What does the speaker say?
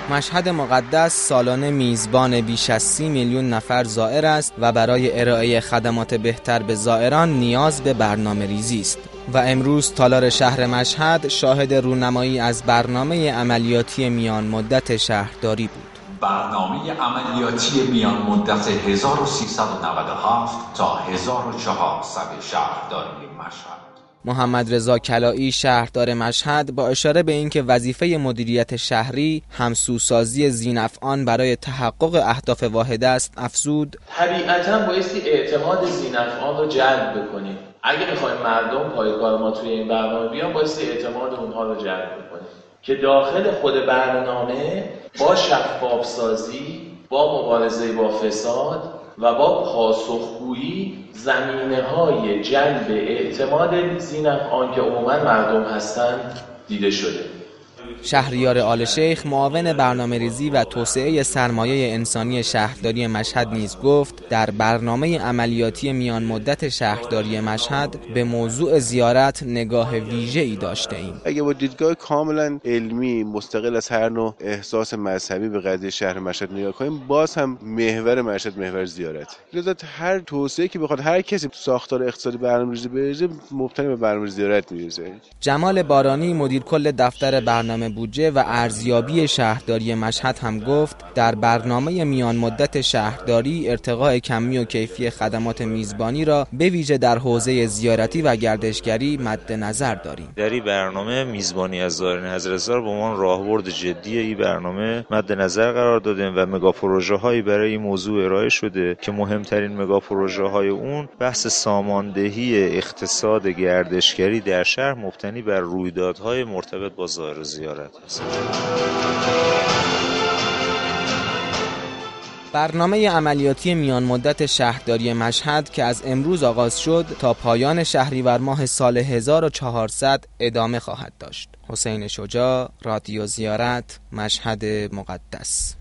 مشهد مقدس سالانه میزبان بیش از 30 میلیون نفر زائر است و برای ارائه خدمات بهتر به زائران نیاز به برنامه‌ریزی است و امروز تالار شهر مشهد شاهد رونمایی از برنامه عملیاتی میان مدت شهرداری بود. برنامه عملیاتی میان مدت 1397 تا 1400 شهرداری مشهد. محمد رضا کلایی شهردار مشهد با اشاره به اینکه وظیفه مدیریت شهری همسوسازی ذی‌نفعان برای تحقق اهداف واحده است افزود: طبیعتاً بایستی اعتماد ذی‌نفعان رو جلب بکنیم. اگه می‌خوایم مردم پایگاه ما توی این برنامه بیان بایستی اعتماد اونها رو جلب بکنیم که داخل خود برنامه با شفاف‌سازی، با مبارزه با فساد و با پاسخگویی زمینه‌های جلب اعتماد ذی‌نفعان که عموماً مردم هستند دیده شده. شهریار آل شیخ معاون برنامه‌ریزی و توسعه سرمایه انسانی شهرداری مشهد نیز گفت در برنامه عملیاتی میان مدت شهرداری مشهد به موضوع زیارت نگاه ویژه‌ای داشته‌ایم. اگه با دیدگاه کاملا علمی مستقل از هر نوع احساس مذهبی به قضیه شهر مشهد نگاه کنیم، باز هم محور مشهد محور زیارت. لذا هر توسعه‌ای که بخواد هر کسی ساختار اقتصادی برنامه‌ریزی بریزه مبتنی به برنامه زیارت میریزه. جمال بارانی مدیر کل دفتر برنامه بودجه و ارزیابی شهرداری مشهد هم گفت در برنامه میان مدت شهرداری ارتقاء کمی و کیفی خدمات میزبانی را به ویژه در حوزه زیارتی و گردشگری مد نظر داریم. در این برنامه میزبانی از زائران حضرت‌زار به عنوان راهبرد جدی این برنامه مد نظر قرار دادیم و مگا پروژه‌هایی برای این موضوع ارائه شده که مهمترین مگا پروژه‌های اون بحث ساماندهی اقتصاد گردشگری در شهر مبتنی بر رویدادهای مرتبط با زائر و زیارت است. برنامه عملیاتی میان مدت شهرداری مشهد که از امروز آغاز شد تا پایان شهریور ماه سال 1400 ادامه خواهد داشت. حسین شجاع، رادیو زیارت، مشهد مقدس.